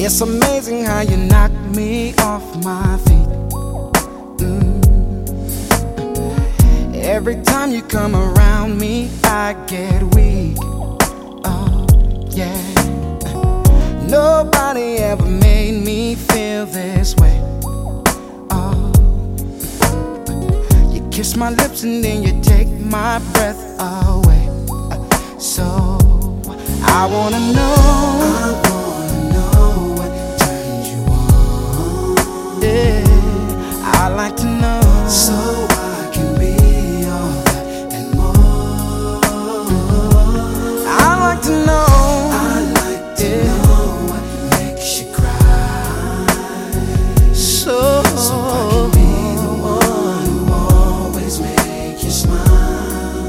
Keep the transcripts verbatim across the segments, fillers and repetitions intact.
It's amazing how you knock me off my feet. Mm. Every time you come around me, I get weak. Oh, yeah. Nobody ever made me feel this way. Oh, you kiss my lips and then you take my breath away. So I wanna know, I wanna know what turns you on. yeah, I like to know, so I can be all that and more. I like to know, I like to yeah. know what makes you cry, so, so I can be the one who always make you smile.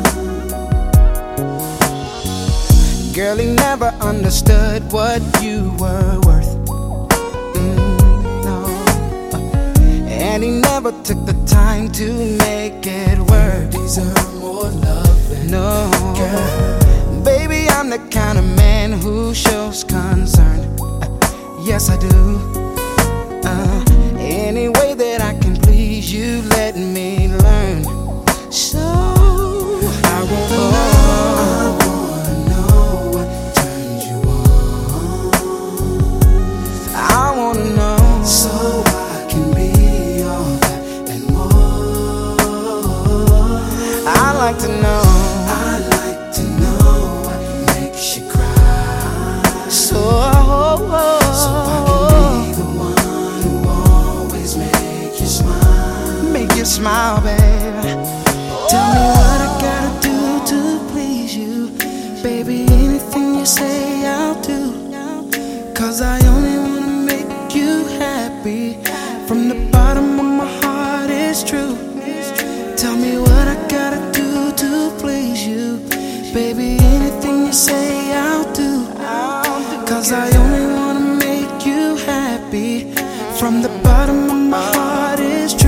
Girl, he never understood what you were worth. Mm, no. And he never took the time to make it work. You deserve more love than no, girl. Baby, I'm the kind of man who shows concern. Uh, yes, I do. Uh, any way that I can please you, let me learn. So I wanna know, I wanna know what turns you on. I wanna know, so I can be all that and more. I like to know, I like to know what makes you cry, so, so I can be the one who always make you smile. make you smile, baby. Tell me what I gotta do to please you, baby. Anything you say, I'll do. Cause I only wanna make you happy. From the bottom of my heart, it's true. Tell me what I gotta do to please you, baby. Anything you say, I'll do. Cause I only wanna make you happy. From the bottom of my heart, it's true.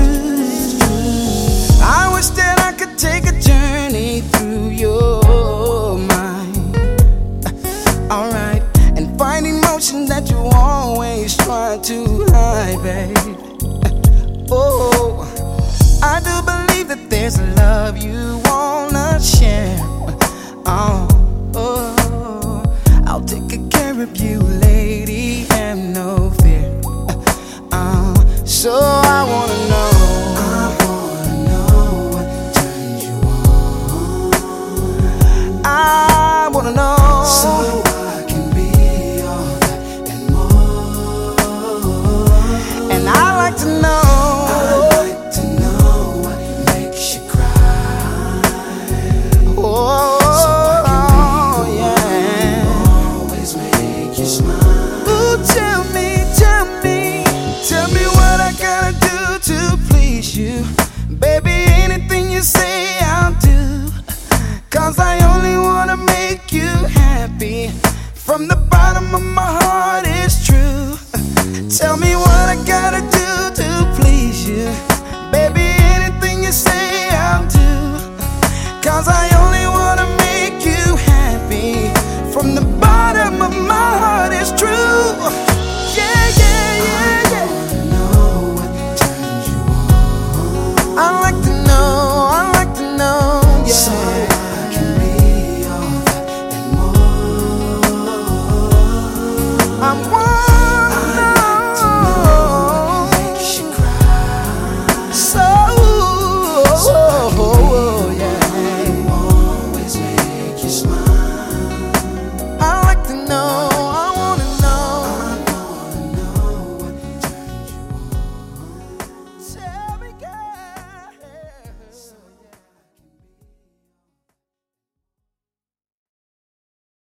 I wish that I could take a journey through your mind. Alright, and find emotion that you always try to hide, babe. Oh, I do believe that there's a love you wanna share. Oh, oh, I'll take good care of you, lady, have no fear. Uh, so